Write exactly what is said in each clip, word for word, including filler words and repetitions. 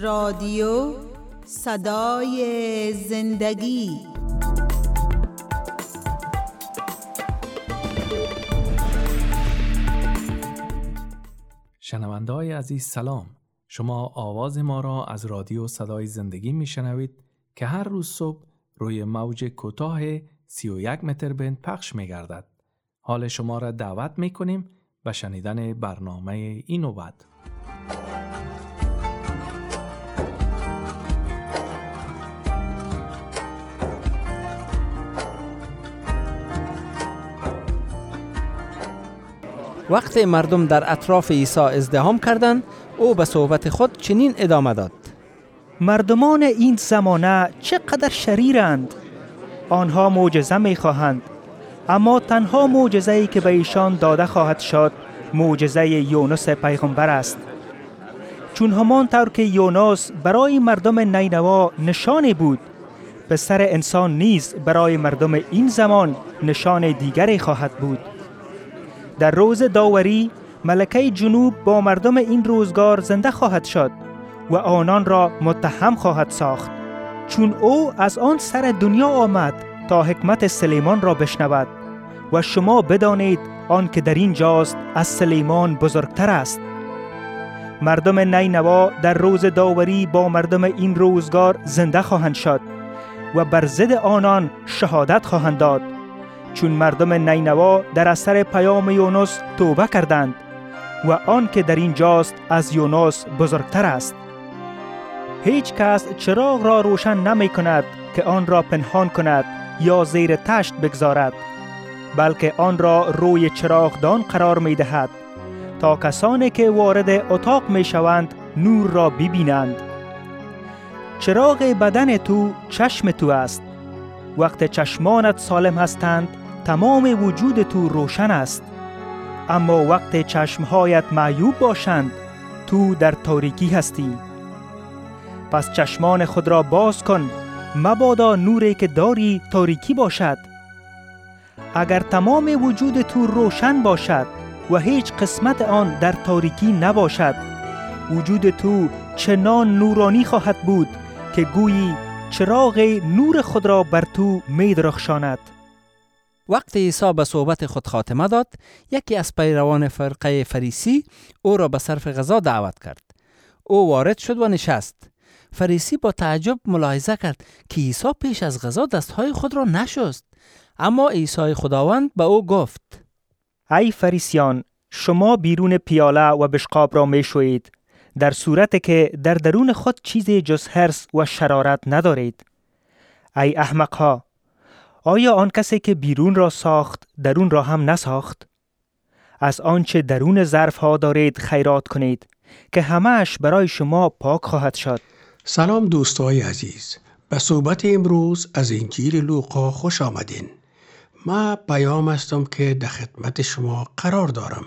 رادیو صدای زندگی. شنونده های عزیز سلام. شما آواز ما را از رادیو صدای زندگی می شنوید که هر روز صبح روی موج کوتاه سی و یک متر بند پخش می گردد. حال شما را دعوت می کنیم به شنیدن برنامه این نوبت. وقتی مردم در اطراف عیسی ازدحام کردند، او به صحبت خود چنین ادامه داد: مردمان این زمانه چقدر شریرند. آنها معجزه می‌خواهند، اما تنها معجزه‌ای که به ایشان داده خواهد شد معجزه یونس پیغمبر است. چون همان طور که یونس برای مردم نینوا نشانی بود، پسر انسان نیز برای مردم این زمان نشان دیگری خواهد بود. در روز داوری ملکه جنوب با مردم این روزگار زنده خواهد شد و آنان را متهم خواهد ساخت، چون او از آن سر دنیا آمد تا حکمت سلیمان را بشنود و شما بدانید آن که در این جاست از سلیمان بزرگتر است. مردم نینوا در روز داوری با مردم این روزگار زنده خواهند شد و بر ضد آنان شهادت خواهند داد، چون مردم نینوا در اثر پیام یونس توبه کردند و آن که در این جاست از یونس بزرگتر است. هیچ کس چراغ را روشن نمی کند که آن را پنهان کند یا زیر تشت بگذارد، بلکه آن را روی چراغدان قرار می دهد تا کسانی که وارد اتاق می شوند نور را ببینند. چراغ بدن تو چشم تو است. وقت چشمانت سالم هستند تمام وجود تو روشن است، اما وقت چشمهایت معیوب باشند تو در تاریکی هستی. پس چشمان خود را باز کن، مبادا نوری که داری تاریکی باشد. اگر تمام وجود تو روشن باشد و هیچ قسمت آن در تاریکی نباشد، وجود تو چنان نورانی خواهد بود که گویی چراغ نور خود را بر تو می درخشاند. وقتی عیسی به صحبت خود خاتمه داد، یکی از پیروان فرقه فریسی او را به صرف غذا دعوت کرد. او وارد شد و نشست. فریسی با تعجب ملاحظه کرد که عیسی پیش از غذا دستهای خود را نشست. اما عیسی خداوند به او گفت: ای فریسیان، شما بیرون پیاله و بشقاب را می شویید، در صورتی که در درون خود چیزی جز حرص و شرارت ندارید. ای احمقها، آیا آن کسی که بیرون را ساخت درون را هم نساخت؟ از آنچه درون ظرف ها دارید خیرات کنید که همه‌اش برای شما پاک خواهد شد. سلام دوستای عزیز، به صحبت امروز از انجیل لوقا خوش آمدین. ما پیام هستم که در خدمت شما قرار دارم.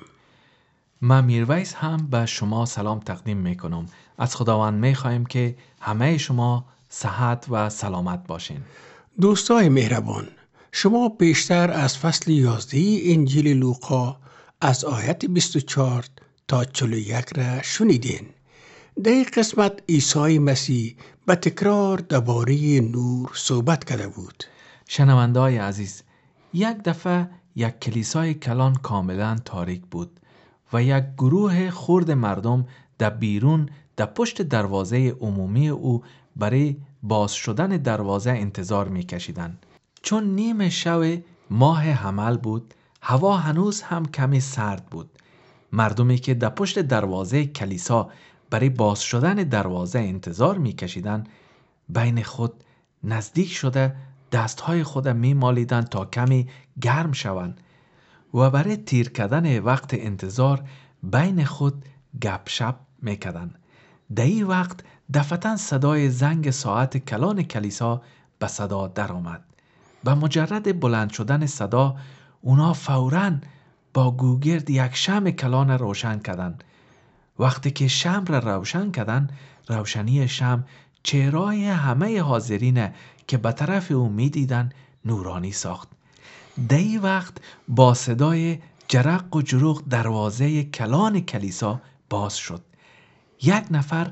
من میرویس هم به شما سلام تقدیم میکنم. از خداوند میخوایم که همه شما صحت و سلامت باشین. دوستای مهربان، شما بیشتر از فصل یازده انجیل لوقا از آیت بیست و چهار تا چهل و یک را شنیدین. در این قسمت عیسی مسیح به تکرار درباره نور صحبت کرده بود. شنونده‌های عزیز، یک دفعه یک کلیسای کلان کاملا تاریک بود و یک گروه خرد مردم در بیرون در پشت دروازه عمومی او برای باز شدن دروازه انتظار می کشیدند. چون نیم شب ماه حمل بود، هوا هنوز هم کمی سرد بود. مردمی که در پشت دروازه کلیسا برای باز شدن دروازه انتظار می کشیدند بین خود نزدیک شده دستهای خود می مالیدن تا کمی گرم شوند و برای تیر کردن وقت انتظار بین خود گپ شپ می کردند. در این وقت دفعتاً صدای زنگ ساعت کلان کلیسا به صدا در آمد. با مجرد بلند شدن صدا اونا فوراً با گوگرد یک شمع کلان روشن کردند. وقتی که شمع را روشن کردند، روشنی شمع چهره‌های همه حاضرین که به طرف او می دیدن نورانی ساخت. در این وقت با صدای جرق و جروق دروازه کلان کلیسا باز شد. یک نفر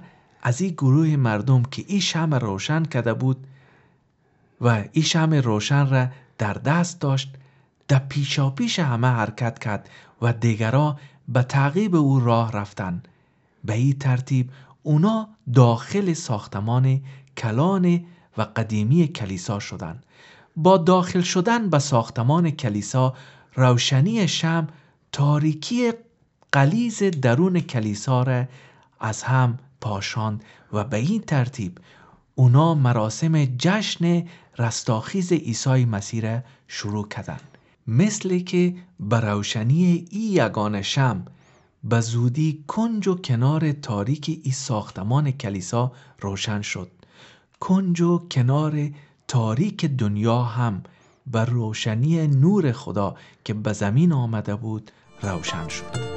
از این گروه مردم که این شمع روشن کرده بود و این شمع روشن را در دست داشت، در پیشا پیش همه حرکت کرد و دیگرها به تعقیب او راه رفتن. به این ترتیب اونا داخل ساختمان کلان و قدیمی کلیسا شدند. با داخل شدن به ساختمان کلیسا، روشنی شمع تاریکی غلیظ درون کلیسا را از هم پاشاند و به این ترتیب اونا مراسم جشن رستاخیز عیسی مسیح را شروع کردند. مثل که به روشنی این یگانه شمع به زودی کنج و کنار تاریک این ساختمان کلیسا روشن شد، کنج و کنار تاریک دنیا هم به روشنی نور خدا که به زمین آمده بود روشن شد.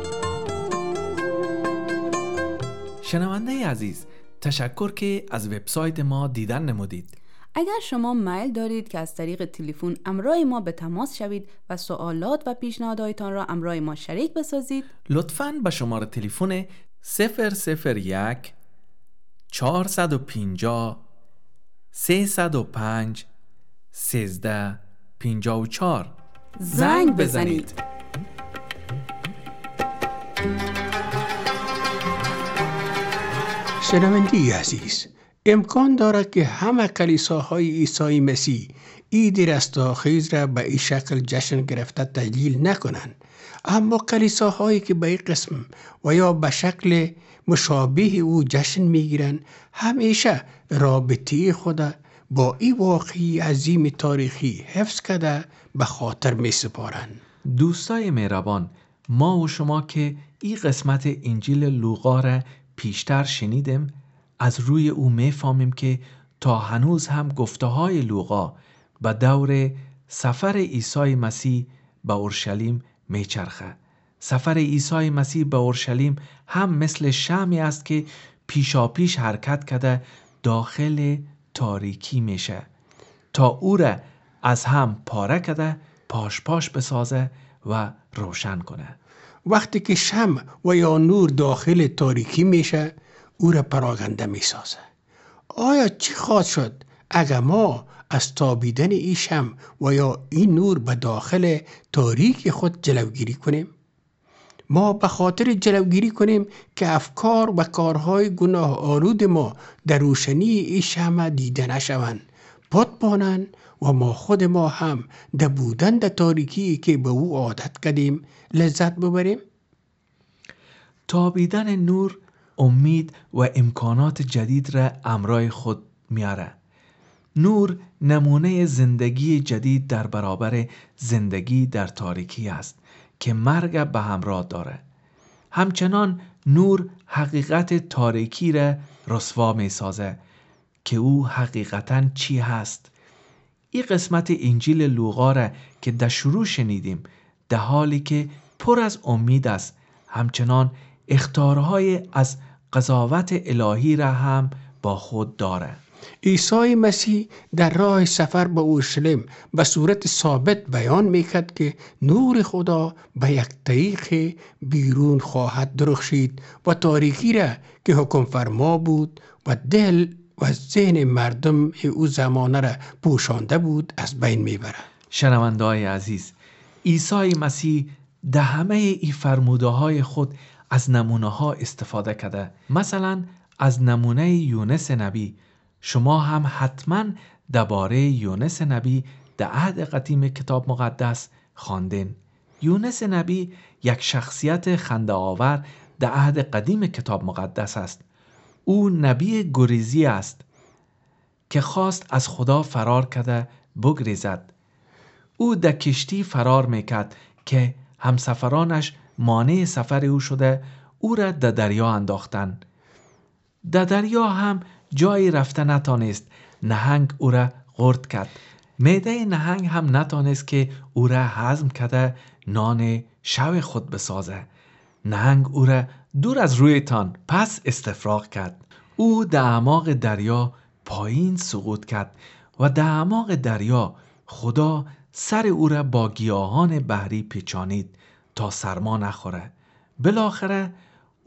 شنونده عزیز، تشکر که از وبسایت ما دیدن نمودید. اگر شما میل دارید که از طریق تلفن همراه ما به تماس شوید و سوالات و پیشنهاداتتان را همراه ما شریک بسازید، لطفاً به شماره تلفن صفر صفر یک چهارصد و پنجاه سیصد و پنج سیزده پنجاه و چهار زنگ بزنید. شنوندگی عزیز، امکان دارد که همه کلیساهای عیسی مسیح عید رستاخیز را به این شکل جشن گرفته تجلیل نکنند، اما کلیساهایی که به این قسم و یا به شکل مشابه او جشن میگیرند همیشه رابطه خود با این واقعی عظیم تاریخی حفظ کرده به خاطر می سپارند. دوستای مهربان، ما و شما که این قسمت انجیل لوقا را پیشتر شنیدیم، از روی او میفهمیم که تا هنوز هم گفته های لوقا به دور سفر عیسی مسیح به اورشلیم میچرخه. سفر عیسی مسیح به اورشلیم هم مثل شمعی است که پیشا پیش حرکت کرده داخل تاریکی میشه تا او را از هم پاره کرده پاش پاش بسازه و روشن کنه. وقتی که شمع و یا نور داخل تاریکی میشه، او را پراگنده میسازه. آیا چی خواهد شد اگر ما از تابیدن این شمع و یا این نور به داخل تاریک خود جلوگیری کنیم؟ ما به خاطر جلوگیری کنیم که افکار و کارهای گناه آلود ما در روشنی این شمع دیده نشوند، پات بانند و ما خود ما هم در بودن در تاریکی که به او عادت کردیم لذت ببریم؟ تابیدن نور امید و امکانات جدید را همراه خود میاره. نور نمونه زندگی جدید در برابر زندگی در تاریکی است که مرگ به همراه داره. همچنان نور حقیقت تاریکی را رسوا می سازه که او حقیقتاً چی هست. این قسمت انجیل لوقا را که در شروع شنیدیم در حالی که پر از امید است، همچنان اخطارهای از قضاوت الهی را هم با خود داره. عیسی مسیح در راه سفر به اورشلیم به صورت ثابت بیان میکرد که نور خدا به یک طریق بیرون خواهد درخشید و تاریکی را که حکم فرما بود و دل و ذهن مردم او زمانه را پوشانده بود از بین میبرد. شنونده‌های عزیز، عیسی مسیح در همه این فرموده های خود از نمونه ها استفاده کرده. مثلا از نمونه یونس نبی. شما هم حتما درباره یونس نبی در عهد قدیم کتاب مقدس خواندین. یونس نبی یک شخصیت خنده آور در عهد قدیم کتاب مقدس است. او نبی گریزی است که خواست از خدا فرار کرده بگریزد. او در کشتی فرار میکرد که همسفرانش مانع سفر او شده او را در دریا انداختند. در دریا هم جایی رفته نتانست. نهنگ او را خورد کرد. معده نهنگ هم نتانست که او را هضم کرده نان شب خود بسازه. نهنگ او را دور از رویتان پس استفراغ کرد. او در اعماق دریا پایین سقوط کرد و در اعماق دریا خدا سر او را با گیاهان بحری پیچانید تا سرما نخوره. بالاخره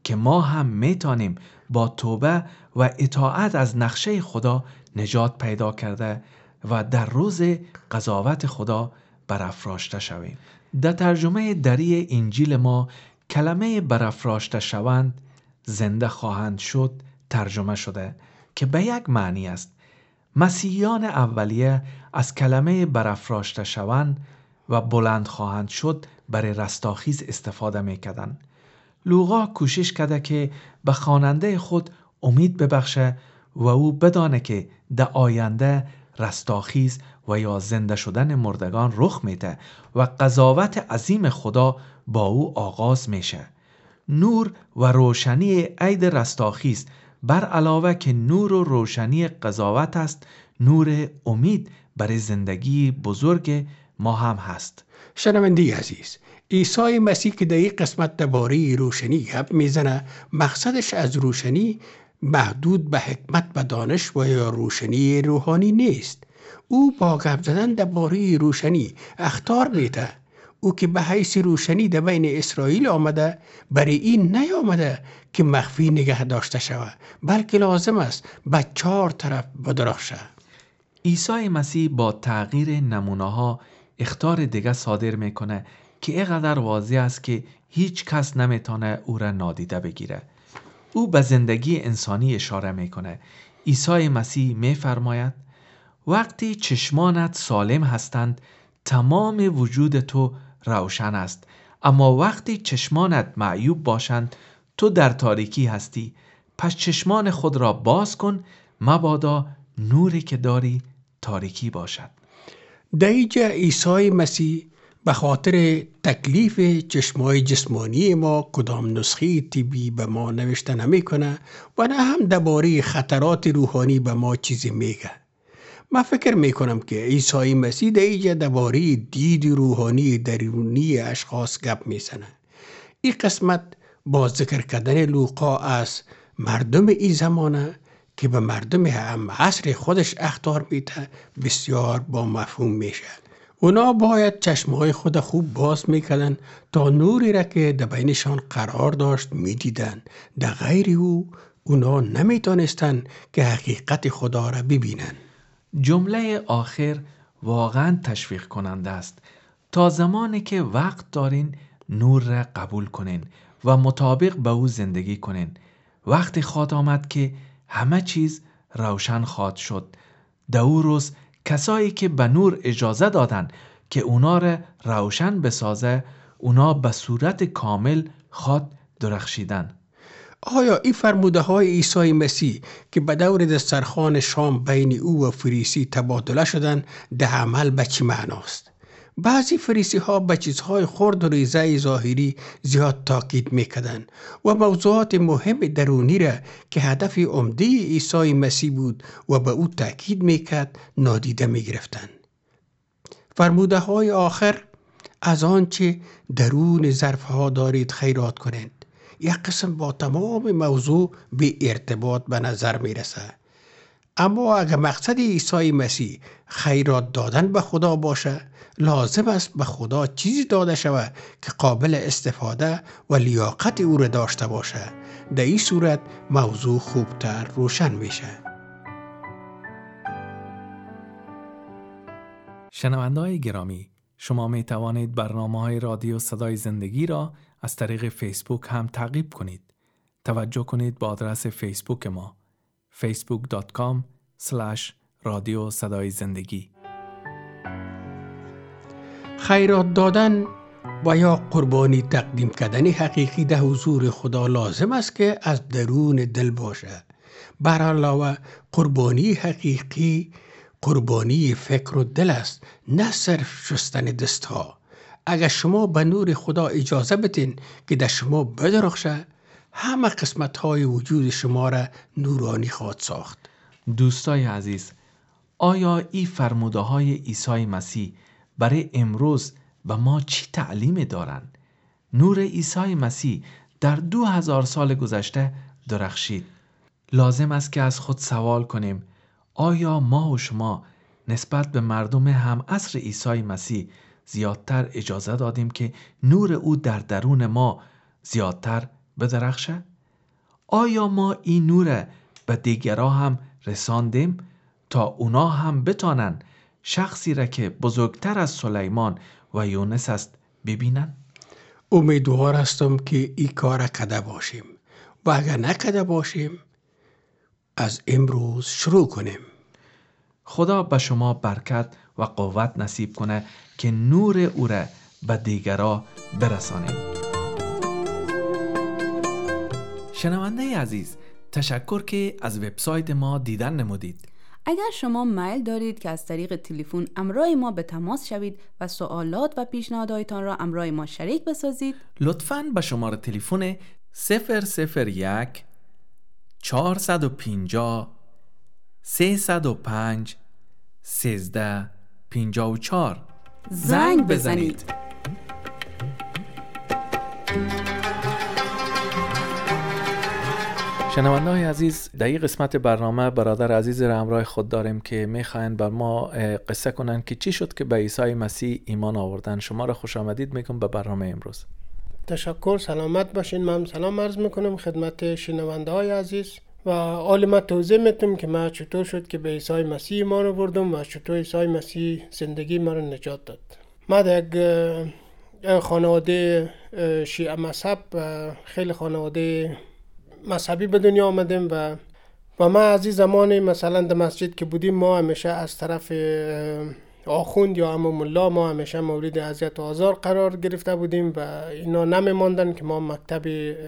که ما هم میتونیم با توبه و اطاعت از نقشه خدا نجات پیدا کرده و در روز قضاوت خدا برافراشته شویم. در ترجمه دری انجیل ما کلمه برافراشته شوند زنده خواهند شد ترجمه شده که به یک معنی است. مسیحیان اولیه از کلمه برافراشته شوند و بلند خواهند شد برای رستاخیز استفاده میکردند. لوقا کوشش کرده که به خواننده خود امید ببخشه و او بدانه که در آینده رستاخیز و یا زنده شدن مردگان رخ میده و قضاوت عظیم خدا با او آغاز میشه. نور و روشنی عید رستاخیز بر علاوه که نور و روشنی قضاوت است، نور امید برای زندگی بزرگ ما هم هست. شنونده عزیز، عیسی مسیح که در این قسمت درباره روشنی گپ میزنه، مقصدش از روشنی محدود به حکمت و دانش و یا روشنی روحانی نیست. او با گپ زدن درباره روشنی اخطار میده. او که به حیث روشنی در بین اسرائیل آمده، برای این نیامده که مخفی نگه داشته شود، بلکه لازم است به چهار طرف بدرخشه. عیسی مسیح با تغییر نمونه ها اخطار دیگه صادر میکنه که اینقدر واضح است که هیچ کس نمیتونه او را نادیده بگیره. او به زندگی انسانی اشاره میکنه. عیسی مسیح میفرماید وقتی چشمانت سالم هستند تمام وجود تو روشن است، اما وقتی چشمانت معیوب باشند تو در تاریکی هستی. پس چشمان خود را باز کن، مبادا نوری که داری تاریکی باشد. در اینجا عیسی مسیح به خاطر تکلیف چشمای جسمانی ما کدام نسخه طبی به ما نوشته نمی کنه و نه هم درباره خطرات روحانی به ما چیزی میگه. من فکر میکنم که عیسی مسیح در اینجا درباره دید روحانی درونی اشخاص گپ میزنه. این قسمت با ذکر کردن لوقا از مردم این زمانه که به مردم هم عصر خودش اخطار میده بسیار با مفهوم میشه. اونا باید چشمهای خود خوب باز میکردن تا نوری را که در بینشان قرار داشت میدیدن. در غیر او اونا نمیتونستن که حقیقت خدا را ببینن. جمله آخر واقعا تشویق کننده است. تا زمانی که وقت دارین نور را قبول کنین و مطابق به او زندگی کنین. وقتی خواهد آمد که همه چیز روشن خواهد شد. در او روز کسایی که به نور اجازه دادن که اونا را روشن بسازه، اونا به صورت کامل خواهد درخشیدن. آیا این فرموده های عیسی مسیح که به دور دسترخوان شام بین او و فریسی تبادله شدن در عمل به چی معناست؟ بعضی فریسی ها به چیزهای خرد و ریزه ظاهری زیاد تاکید میکردن و موضوعات مهم درونی را که هدف عمده عیسی مسیح بود و به او تاکید میکرد نادیده میگرفتن. فرموده های آخر از آنچه درون ظرف ها دارید خیرات کنید یک قسم با تمام موضوع به ارتباط به نظر میرسه. اما اگر مقصد عیسی مسیح خیرات دادن به خدا باشه، لازم است به خدا چیزی داده شود که قابل استفاده و لیاقت او را داشته باشه. در این صورت موضوع خوبتر روشن میشه. شنونده‌های گرامی، شما می توانید برنامه‌های رادیو صدای زندگی را از طریق فیسبوک هم تعقیب کنید. توجه کنید به آدرس فیسبوک ما فیسبوک دات کام اسلش رادیو صدای زندگی. خیرات دادن و یا قربانی تقدیم کردن حقیقی در حضور خدا لازم است که از درون دل باشه. بر علاوه قربانی حقیقی قربانی فکر و دل است، نه صرف شستن دست ها. اگر شما به نور خدا اجازه بدین که در شما بدرخشه، همه قسمت های وجود شما را نورانی خواهد ساخت. دوستای عزیز، آیا این فرموده های عیسی مسیح برای امروز به ما چی تعلیم دارن؟ نور عیسی مسیح در دو هزار سال گذشته درخشید. لازم است که از خود سوال کنیم آیا ما و شما نسبت به مردم هم عصر عیسی مسیح زیادتر اجازه دادیم که نور او در درون ما زیادتر بدرخشه؟ آیا ما این نور به دیگرها هم رساندیم تا اونا هم بتانن شخصی را که بزرگتر از سلیمان و یونس است ببینن؟ امیدوار هستم که این کار کرده باشیم و اگر نکرده باشیم از امروز شروع کنیم. خدا به شما برکت و قوت نصیب کنه که نور او را به دیگرها برسانیم. شنونده عزیز، تشکر که از وبسایت ما دیدن نمودید. اگر شما میل دارید که از طریق تلفن همراه ما به تماس شوید و سوالات و پیشنهاداتتان را همراه ما شریک بسازید، لطفاً به شماره تلفن صفر صفر یک چهارصد و پنجاه سیصد و پنج سیزده پنجاه و چهار زنگ بزنید. شنونده های عزیز، در این قسمت برنامه برادر عزیز را همراه خود داریم که میخواین بر ما قصه کنن که چی شد که به عیسی مسیح ایمان آوردن. شما را خوش آمدید میگم به برنامه امروز. تشکر، سلامت باشین. من سلام عرض میکنم خدمت شنونده های عزیز و حال ما توضیح میتونم که ما چطور شد که به عیسی مسیح ایمان آوردم و چطور عیسی مسیح زندگی ما را نجات داد. ما در یک خانواده شیعه مذهب، خیلی خانواده مذهبی به دنیا آمدیم و و ما از این زمان مثلا در مسجد که بودیم ما همیشه از طرف آخوند یا امام الله ما همیشه مورد اذیت و آزار قرار گرفته بودیم و اینا نمیماندن که ما مکتب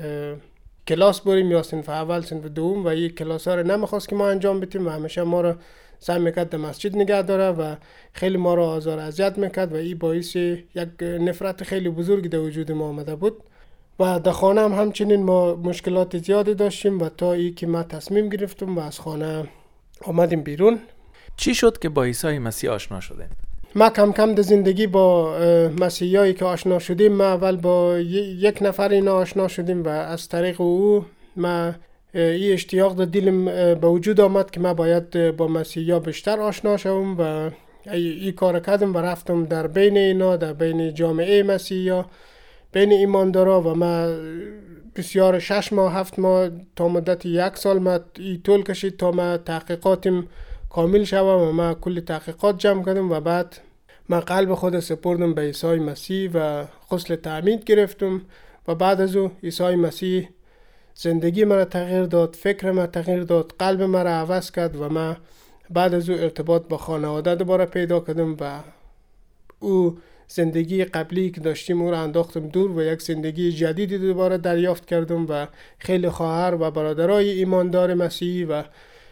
کلاس بریم یا صنف اول صنف دوم و این کلاس ها رو نمیخواست که ما انجام بدیم و همیشه ما رو سعی میکرد در مسجد نگه داره و خیلی ما رو آزار اذیت میکرد و این باعث یک نفرت خیلی بزرگی در وجود ما آمده بود و در خانه هم همچنین ما مشکلات زیادی داشتیم و تا ای که ما تصمیم گرفتم و از خانه آمدیم بیرون. چی شد که با عیسی مسیح آشنا شدیم؟ ما کم کم در زندگی با مسیحایی که آشنا شدیم، ما اول با یک نفر اینا آشنا شدیم و از طریق او ما این اشتیاق در دلم به وجود آمد که ما باید با مسیحا بیشتر آشنا شوم و این کار کردم و رفتم در بین اینا، در بین جامعه مسیحا، بین ایماندارا و ما بسیار شش ماه هفت ماه تا مدت یک سال ما ای طول کشید تا ما تحقیقاتم کامل شوم و ما کل تحقیقات جمع کردم و بعد ما قلب خود سپردم به عیسی مسیح و غسل تعمید گرفتم و بعد از او عیسی مسیح زندگی مرا تغییر داد، فکر مرا تغییر داد، قلب مرا عوض کرد و ما بعد از او ارتباط با خانواده دوباره پیدا کردم و او زندگی قبلی که داشتیم او را انداختم دور و یک زندگی جدیدی دوباره دریافت کردم و خیلی خواهر و برادرای ایماندار مسیحی و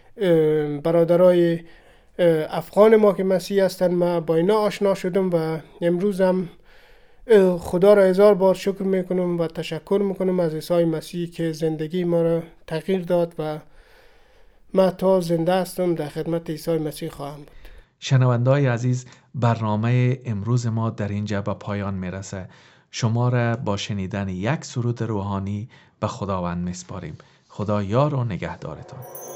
برادرای افغان ما که مسیحی هستند ما با اینا آشنا شدم و امروز هم خدا را هزار بار شکر میکنم و تشکر میکنم از عیسی مسیح که زندگی ما را تغییر داد و ما تا زنده هستم در خدمت عیسی مسیح خواهم بود. شنونده‌های عزیز، برنامه امروز ما در اینجا به پایان میرسه. شما را با شنیدن یک سرود روحانی به خداوند میسپاریم. خدا یار و نگهدارتان.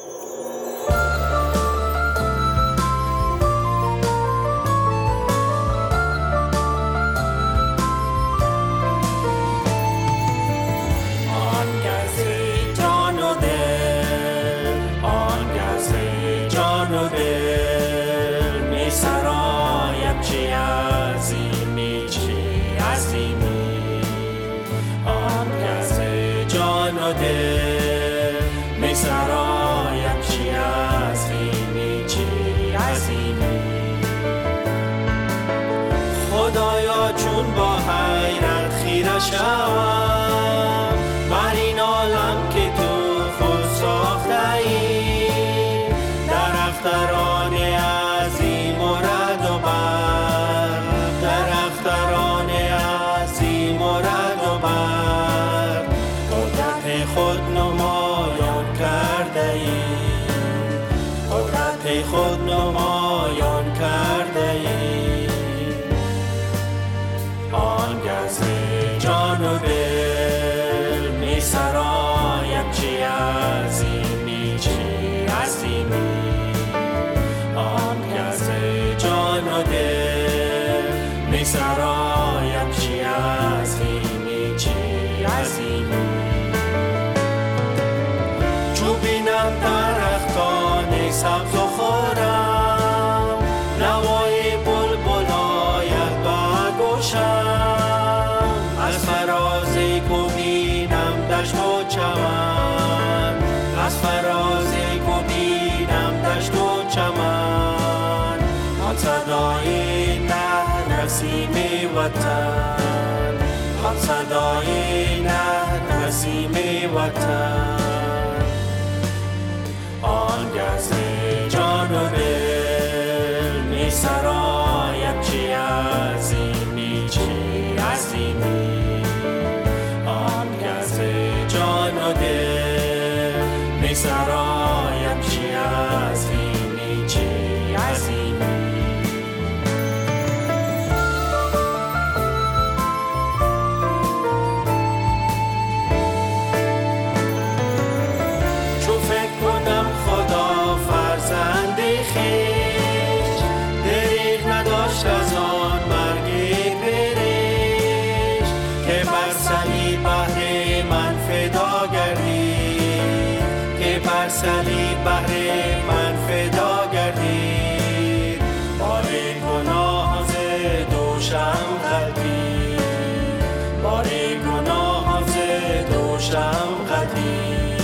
خدایا چون با حیرت خیره شوم بر این عالم که تو خود ساخته ای، در اختران عظیم و رد و بر، در اختران عظیم و رد و بر قدرت خود نمایان کرده ای، قدرت خود نمایان کرده ای. آن گز جان و دل می سرایم دوشم، از فرازی کو بینم دشت و چمن، از فرازی کو بینم دشت و چمن، آن صدای نه نسیم وطن، آن صدای نه نسیم وطن، آن گز جان و دل می سرایم چی عظیمی چی عظیمی، آن گز جان و دل می سرایم چی عظیمی چی عظیمی. صلیب بهر من فدا گردید، بار گناه ز دوشم قلبی، بار گناه ز دوشم قلبی،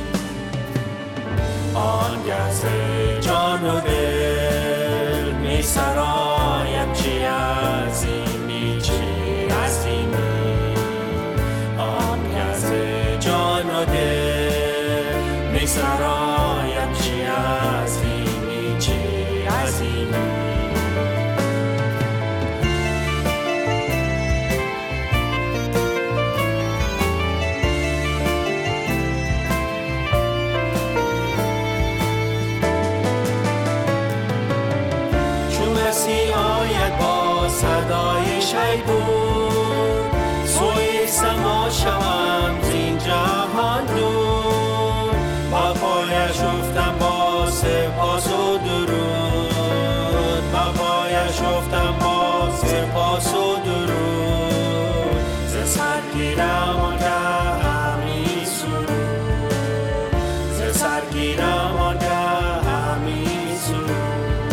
آن گز جان و دل می سرایم چی عظیمی چی عظیمی، آن گز جان و دل می سرایم چی عظیمی چی عظیمی. چون مسیح آید با صدای شیطون، سوی سما شوم زین جهان دور، با پایش افتم با سپاس و درود، با پایش افتم با سپاس و درود، ز سر گیرم آنگه همی سرود، ز سر گیرم آنگه همی سرود،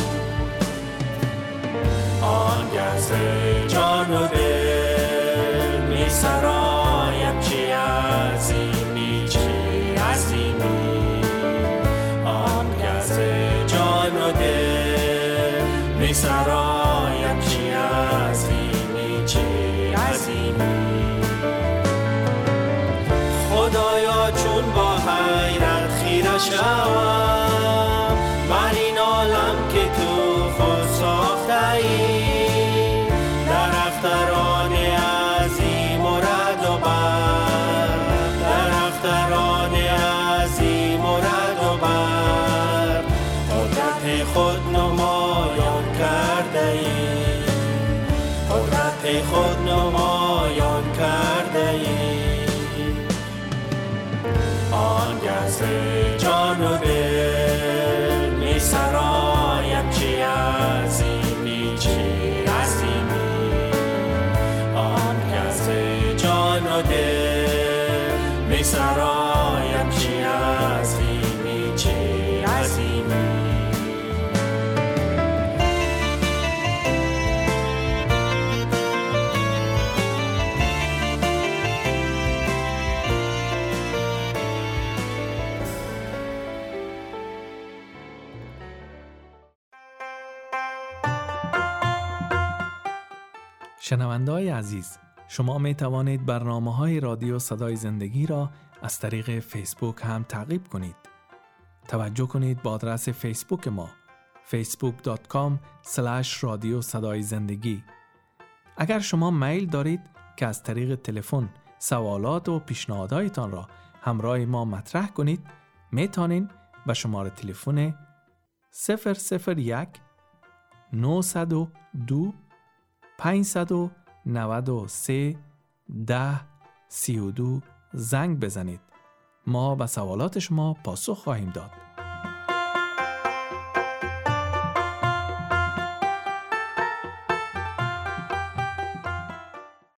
آنگه ز جان و دل می سرایم چی عظیمی چی عظیمی، آن گز جان و دل می سرایم چی عظیمی چی عظیمی. خدایا چون با حیرت خیره شوم بر این عالم که تو خود ساخته ای، در اختران عظیم و رد و بر، در اختران عظیم و رد و بر، قدرت خود نمایان کرده ای، قدرت خود نمایان کرده ای، آن گز جان و دل می سرایم چی عظیمی چی عظیمی، آن گز جان و دل می سرایم چی عظیمی چی عظیمی. شنونده‌های عزیز، شما می توانید برنامه‌های رادیو صدای زندگی را از طریق فیسبوک هم تعقیب کنید. توجه کنید با آدرس فیسبوک ما فیسبوک دات کام اسلش رادیو صدای زندگی. اگر شما میل دارید که از طریق تلفن سوالات و پیشنهاداتتان را همراه ما مطرح کنید، می توانید به شماره تلفن صفر صفر یک نهصد و دو پانصد و نود و سه ده سی و دو زنگ بزنید. ما به سوالات شما پاسخ خواهیم داد.